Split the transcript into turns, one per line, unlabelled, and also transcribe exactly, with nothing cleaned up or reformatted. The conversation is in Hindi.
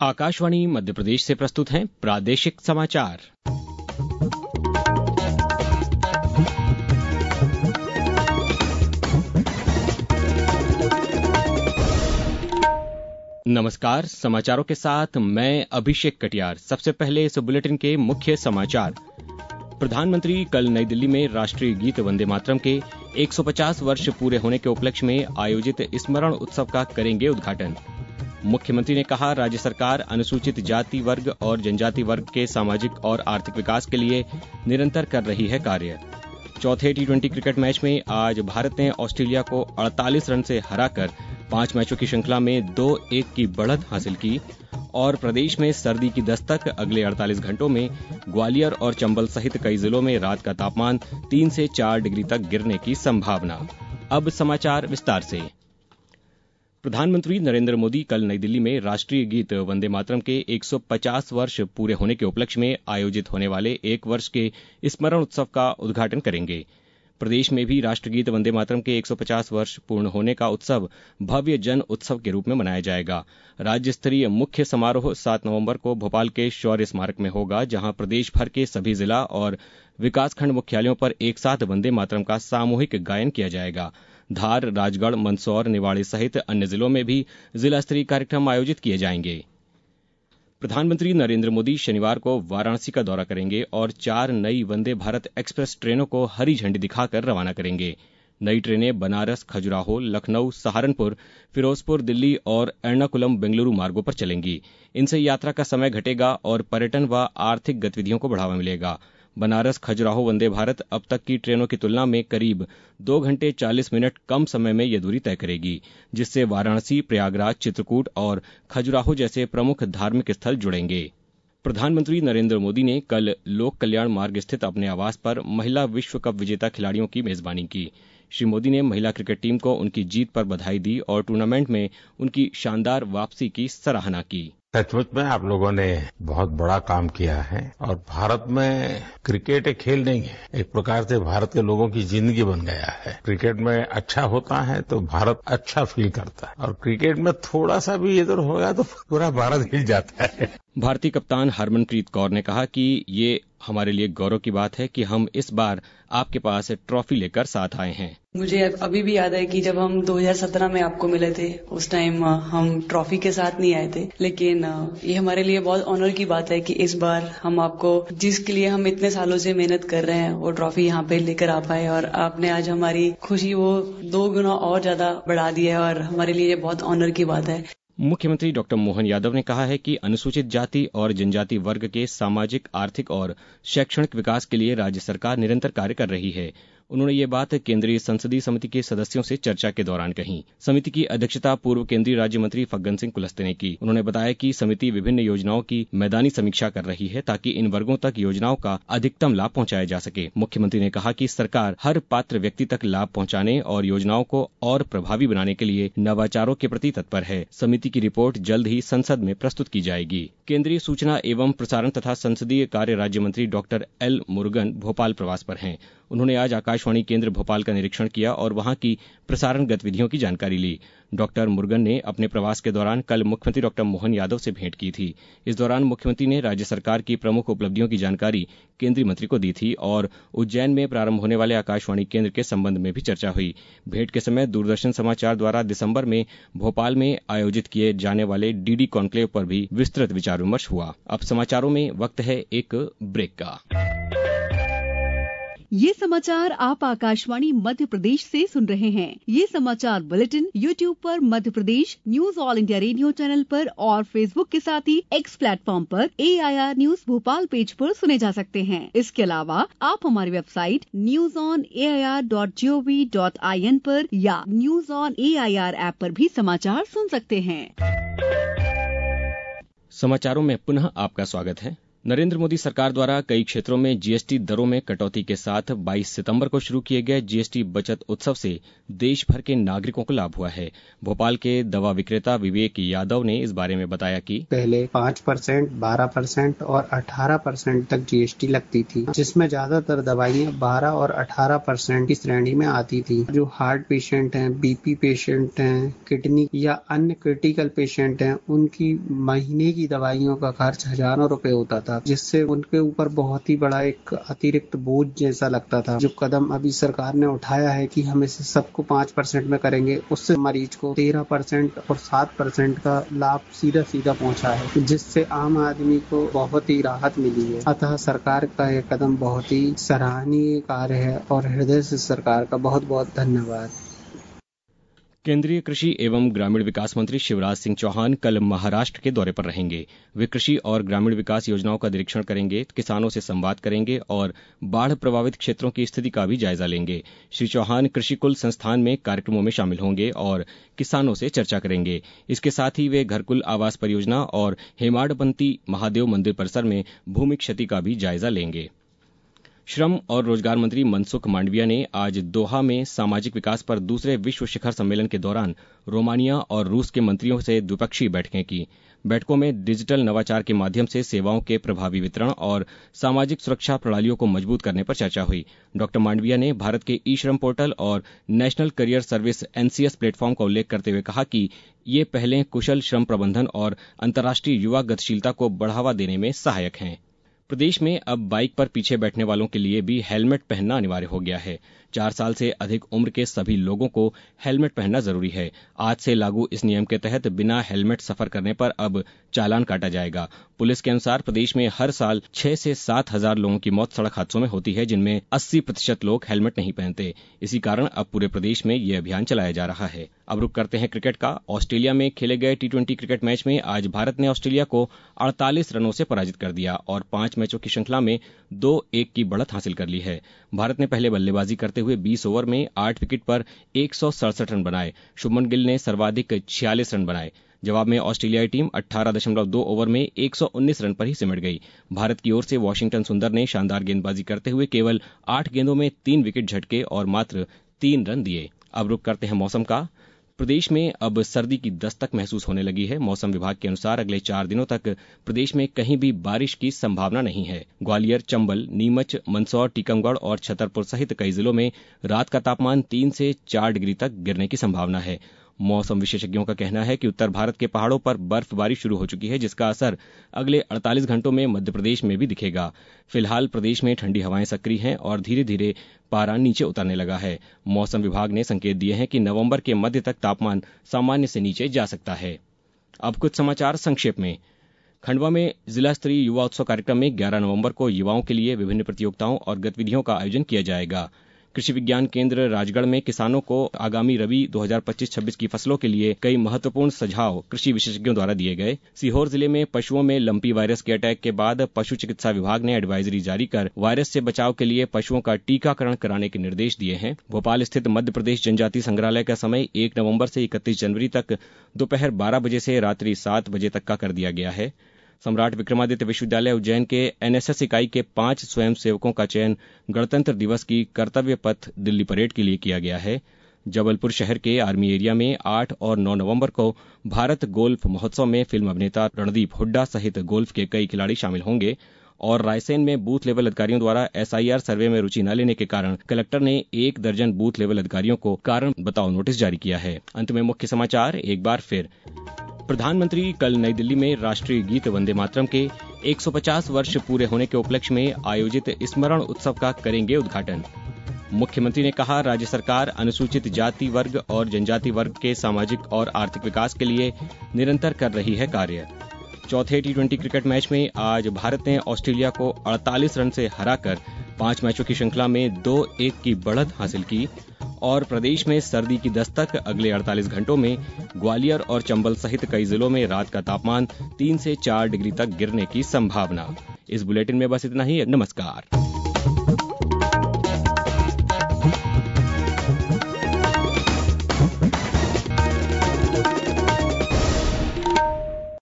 आकाशवाणी मध्य प्रदेश से प्रस्तुत हैं प्रादेशिक समाचार। नमस्कार, समाचारों के साथ मैं अभिषेक कटियार। सबसे पहले इस बुलेटिन के मुख्य समाचार। प्रधानमंत्री कल नई दिल्ली में राष्ट्रीय गीत वंदे मातरम के एक सौ पचास वर्ष पूरे होने के उपलक्ष्य में आयोजित स्मरण उत्सव का करेंगे उद्घाटन। मुख्यमंत्री ने कहा, राज्य सरकार अनुसूचित जाति वर्ग और जनजाति वर्ग के सामाजिक और आर्थिक विकास के लिए निरंतर कर रही है कार्य। चौथे टी ट्वेंटी क्रिकेट मैच में आज भारत ने ऑस्ट्रेलिया को अड़तालीस रन से हराकर पांच मैचों की श्रृंखला में दो एक की बढ़त हासिल की। और प्रदेश में सर्दी की दस्तक, अगले अड़तालीस घंटों में ग्वालियर और चंबल सहित कई जिलों में रात का तापमान तीन से चार डिग्री तक गिरने की संभावना। अब समाचार विस्तार से। प्रधानमंत्री नरेंद्र मोदी कल नई दिल्ली में राष्ट्रीय गीत वंदे मातरम के एक सौ पचास वर्ष पूरे होने के उपलक्ष्य में आयोजित होने वाले एक वर्ष के स्मरण उत्सव का उद्घाटन करेंगे। प्रदेश में भी राष्ट्रगीत वंदे मातरम के एक सौ पचास वर्ष पूर्ण होने का उत्सव भव्य जन उत्सव के रूप में मनाया जाएगा। राज्य स्तरीय मुख्य समारोह सात नवंबर को भोपाल के शौर्य स्मारक में होगा, जहां प्रदेश भर के सभी जिला और विकासखंड मुख्यालयों पर एक साथ वंदे मातरम का सामूहिक गायन किया जाएगा। धार, राजगढ़, मंदसौर, निवाड़ी सहित अन्य जिलों में भी जिला स्तरीय कार्यक्रम आयोजित किए जाएंगे। प्रधानमंत्री नरेंद्र मोदी शनिवार को वाराणसी का दौरा करेंगे और चार नई वंदे भारत एक्सप्रेस ट्रेनों को हरी झंडी दिखाकर रवाना करेंगे। नई ट्रेनें बनारस, खजुराहो, लखनऊ, सहारनपुर, फिरोजपुर, दिल्ली और एर्नाकुलम बेंगलुरु मार्गों पर चलेंगी। इनसे यात्रा का समय घटेगा और पर्यटन व आर्थिक गतिविधियों को बढ़ावा मिलेगा। बनारस खजुराहो वंदे भारत अब तक की ट्रेनों की तुलना में करीब दो घंटे चालीस मिनट कम समय में यह दूरी तय करेगी, जिससे वाराणसी, प्रयागराज, चित्रकूट और खजुराहो जैसे प्रमुख धार्मिक स्थल जुड़ेंगे। प्रधानमंत्री नरेंद्र मोदी ने कल लोक कल्याण मार्ग स्थित अपने आवास पर महिला विश्व कप विजेता खिलाड़ियों की मेजबानी की। श्री मोदी ने महिला क्रिकेट टीम को उनकी जीत पर बधाई दी और टूर्नामेंट में उनकी शानदार वापसी की सराहना की।
सचमुच में आप लोगों ने बहुत बड़ा काम किया है और भारत में क्रिकेट एक खेल नहीं है, एक प्रकार से भारत के लोगों की जिंदगी बन गया है। क्रिकेट में अच्छा होता है तो भारत अच्छा फील करता है और क्रिकेट में थोड़ा सा भी इधर होगा तो पूरा भारत हिल जाता है।
भारतीय कप्तान हरमनप्रीत कौर ने कहा कि ये हमारे लिए गौरव की बात है कि हम इस बार आपके पास ट्रॉफी लेकर साथ आए हैं।
मुझे अभी भी याद है कि जब हम दो हज़ार सत्रह में आपको मिले थे, उस टाइम हम ट्रॉफी के साथ नहीं आए थे, लेकिन ये हमारे लिए बहुत ऑनर की बात है कि इस बार हम आपको, जिसके लिए हम इतने सालों से मेहनत कर रहे हैं, वो ट्रॉफी यहाँ पे लेकर आ पाए और आपने आज हमारी खुशी वो दो गुना और ज्यादा बढ़ा दी है और हमारे लिए ये बहुत ऑनर की बात है।
मुख्यमंत्री डॉक्टर मोहन यादव ने कहा है कि अनुसूचित जाति और जनजाति वर्ग के सामाजिक, आर्थिक और शैक्षणिक विकास के लिए राज्य सरकार निरंतर कार्य कर रही है। उन्होंने ये बात केंद्रीय संसदीय समिति के सदस्यों से चर्चा के दौरान कही। समिति की अध्यक्षता पूर्व केंद्रीय राज्य मंत्री फग्गन सिंह कुलस्ते ने की। उन्होंने बताया कि समिति विभिन्न योजनाओं की मैदानी समीक्षा कर रही है ताकि इन वर्गों तक योजनाओं का अधिकतम लाभ पहुंचाया जा सके। मुख्यमंत्री ने कहा कि सरकार हर पात्र व्यक्ति तक लाभ पहुंचाने और योजनाओं को और प्रभावी बनाने के लिए नवाचारों के प्रति तत्पर है। समिति की रिपोर्ट जल्द ही संसद में प्रस्तुत की जाएगी। केंद्रीय सूचना एवं प्रसारण तथा संसदीय कार्य राज्य मंत्री डॉक्टर एल मुरुगन भोपाल प्रवास पर हैं। उन्होंने आज आकाशवाणी केंद्र भोपाल का निरीक्षण किया और वहां की प्रसारण गतिविधियों की जानकारी ली। डॉक्टर मुरुगन ने अपने प्रवास के दौरान कल मुख्यमंत्री डॉक्टर मोहन यादव से भेंट की थी। इस दौरान मुख्यमंत्री ने राज्य सरकार की प्रमुख उपलब्धियों की जानकारी केंद्रीय मंत्री को दी थी और उज्जैन में प्रारंभ होने वाले आकाशवाणी केंद्र के संबंध में भी चर्चा हुई। भेंट के समय दूरदर्शन समाचार द्वारा दिसंबर में भोपाल में आयोजित किए जाने वाले डीडी कॉन्क्लेव पर भी विस्तृत विचार विमर्श हुआ। अब समाचारों में वक्त है एक ब्रेक का।
ये समाचार आप आकाशवाणी मध्य प्रदेश से सुन रहे हैं। ये समाचार बुलेटिन यूट्यूब पर Madhya Pradesh news All India Radio channel पर और फेसबुक के साथ ही एक्स प्लेटफॉर्म पर A I R news Bhopal page पर सुने जा सकते हैं। इसके अलावा आप हमारी website news on A I R dot G O V dot I N पर या news on A I R app पर भी समाचार सुन सकते हैं।
समाचारों में पुनः आपका स्वागत है। नरेंद्र मोदी सरकार द्वारा कई क्षेत्रों में जीएसटी दरों में कटौती के साथ बाईस सितंबर को शुरू किए गए जीएसटी बचत उत्सव से देश भर के नागरिकों को लाभ हुआ है। भोपाल के दवा विक्रेता विवेक यादव ने इस बारे में बताया कि
पहले पाँच परसेंट, बारह परसेंट और अठारह परसेंट तक जीएसटी लगती थी, जिसमें ज्यादातर दवाइयां बारह और अठारह परसेंट की श्रेणी में आती थी। जो हार्ट पेशेंट हैं, बीपी पेशेंट हैं, किडनी या अन्य क्रिटिकल पेशेंट हैं, उनकी महीने की दवाइयों का खर्च हजारों रुपए होता था, जिससे उनके ऊपर बहुत ही बड़ा एक अतिरिक्त बोझ जैसा लगता था। जो कदम अभी सरकार ने उठाया है कि हम इसे सबको पाँच परसेंट में करेंगे, उससे मरीज को तेरह परसेंट और सात परसेंट का लाभ सीधा सीधा पहुंचा है, जिससे आम आदमी को बहुत ही राहत मिली है। अतः सरकार का यह कदम बहुत ही सराहनीय कार्य है और हृदय से सरकार का बहुत बहुत धन्यवाद।
केंद्रीय कृषि एवं ग्रामीण विकास मंत्री शिवराज सिंह चौहान कल महाराष्ट्र के दौरे पर रहेंगे। वे कृषि और ग्रामीण विकास योजनाओं का निरीक्षण करेंगे, किसानों से संवाद करेंगे और बाढ़ प्रभावित क्षेत्रों की स्थिति का भी जायजा लेंगे। श्री चौहान कृषि कुल संस्थान में कार्यक्रमों में शामिल होंगे और किसानों से चर्चा करेंगे। इसके साथ ही वे घरकुल आवास परियोजना और हेमाडपंती महादेव मंदिर परिसर में भूमि क्षति का भी जायजा लेंगे। श्रम और रोजगार मंत्री मनसुख मांडविया ने आज दोहा में सामाजिक विकास पर दूसरे विश्व शिखर सम्मेलन के दौरान रोमानिया और रूस के मंत्रियों से द्विपक्षीय बैठकें की। बैठकों में डिजिटल नवाचार के माध्यम से सेवाओं के प्रभावी वितरण और सामाजिक सुरक्षा प्रणालियों को मजबूत करने पर चर्चा हुई। डॉक्टर मांडविया ने भारत के ई श्रम पोर्टल और National Career Service NCS platform का उल्लेख करते हुए कहा कि ये पहलें कुशल श्रम प्रबंधन और अंतर्राष्ट्रीय युवा गतिशीलता को बढ़ावा देने में सहायक हैं। प्रदेश में अब बाइक पर पीछे बैठने वालों के लिए भी हेलमेट पहनना अनिवार्य हो गया है। चार साल से अधिक उम्र के सभी लोगों को हेलमेट पहनना जरूरी है। आज से लागू इस नियम के तहत बिना हेलमेट सफर करने पर अब चालान काटा जाएगा। पुलिस के अनुसार प्रदेश में हर साल छह से सात हजार लोगों की मौत सड़क हादसों में होती है, जिनमें अस्सी प्रतिशत लोग हेलमेट नहीं पहनते। इसी कारण अब पूरे प्रदेश में ये अभियान चलाया जा रहा है। अब रुक करते हैं क्रिकेट का। ऑस्ट्रेलिया में खेले गए टी ट्वेंटी क्रिकेट मैच में आज भारत ने ऑस्ट्रेलिया को अड़तालीस रनों से पराजित कर दिया और पांच मैचों की श्रृंखला में दो एक की बढ़त हासिल कर ली है। भारत ने पहले बल्लेबाजी करते हुए बीस ओवर में आठ विकेट पर एक सौ सड़सठ रन बनाए। शुभमन गिल ने सर्वाधिक छियालीस रन बनाए। जवाब में ऑस्ट्रेलियाई टीम अठारह दशमलव दो ओवर में एक सौ उन्नीस रन पर ही सिमट गई। भारत की ओर से वॉशिंगटन सुंदर ने शानदार गेंदबाजी करते हुए केवल आठ गेंदों में तीन विकेट झटके और मात्र तीन रन दिए। अब रुक करते हैं मौसम का। प्रदेश में अब सर्दी की दस्तक महसूस होने लगी है। मौसम विभाग के अनुसार अगले चार दिनों तक प्रदेश में कहीं भी बारिश की संभावना नहीं है। ग्वालियर, चंबल, नीमच, मंदसौर, टीकमगढ़ और छतरपुर सहित कई जिलों में रात का तापमान तीन से चार डिग्री तक गिरने की संभावना है। मौसम विशेषज्ञों का कहना है कि उत्तर भारत के पहाड़ों पर बर्फबारी शुरू हो चुकी है, जिसका असर अगले अड़तालीस घंटों में मध्य प्रदेश में भी दिखेगा। फिलहाल प्रदेश में ठंडी हवाएं सक्रिय हैं और धीरे धीरे पारा नीचे उतरने लगा है। मौसम विभाग ने संकेत दिए हैं कि नवंबर के मध्य तक तापमान सामान्य से नीचे जा सकता है। अब कुछ समाचार संक्षेप में। खंडवा में जिला स्तरीय युवा उत्सव कार्यक्रम में ग्यारह नवंबर को युवाओं के लिए विभिन्न प्रतियोगिताओं और गतिविधियों का आयोजन किया जाएगा। कृषि विज्ञान केंद्र राजगढ़ में किसानों को आगामी रबी दो हज़ार पच्चीस छब्बीस की फसलों के लिए कई महत्वपूर्ण सुझाव कृषि विशेषज्ञों द्वारा दिए गए। सीहोर जिले में पशुओं में लंपी वायरस के अटैक के बाद पशु चिकित्सा विभाग ने एडवाइजरी जारी कर वायरस से बचाव के लिए पशुओं का टीकाकरण कराने के निर्देश दिए हैं। भोपाल स्थित मध्य प्रदेश जनजातीय संग्रहालय का समय एक नवम्बर से इकतीस जनवरी तक दोपहर बारह बजे से रात्रि सात बजे तक का कर दिया गया है। सम्राट विक्रमादित्य विश्वविद्यालय उज्जैन के एनएसएस इकाई के पांच स्वयंसेवकों का चयन गणतंत्र दिवस की कर्तव्य पथ दिल्ली परेड के लिए किया गया है। जबलपुर शहर के आर्मी एरिया में आठ और नौ नवंबर को भारत गोल्फ महोत्सव में फिल्म अभिनेता रणदीप हुड्डा सहित गोल्फ के कई खिलाड़ी शामिल होंगे। और रायसेन में बूथ लेवल अधिकारियों द्वारा एसआईआर सर्वे में रुचि न लेने के कारण कलेक्टर ने एक दर्जन बूथ लेवल अधिकारियों को कारण बताओ नोटिस जारी किया है। अंत में मुख्य समाचार एक बार फिर। प्रधानमंत्री कल नई दिल्ली में राष्ट्रीय गीत वंदे मातरम के एक सौ पचास वर्ष पूरे होने के उपलक्ष्य में आयोजित स्मरण उत्सव का करेंगे उद्घाटन। मुख्यमंत्री ने कहा, राज्य सरकार अनुसूचित जाति वर्ग और जनजाति वर्ग के सामाजिक और आर्थिक विकास के लिए निरंतर कर रही है कार्य। चौथे टी ट्वेंटी क्रिकेट मैच में आज भारत ने ऑस्ट्रेलिया को अड़तालीस रन से हराकर पांच मैचों की श्रृंखला में दो एक की बढ़त हासिल की। और प्रदेश में सर्दी की दस्तक, अगले अड़तालीस घंटों में ग्वालियर और चंबल सहित कई जिलों में रात का तापमान तीन से चार डिग्री तक गिरने की संभावना। इस बुलेटिन में बस इतना ही। नमस्कार।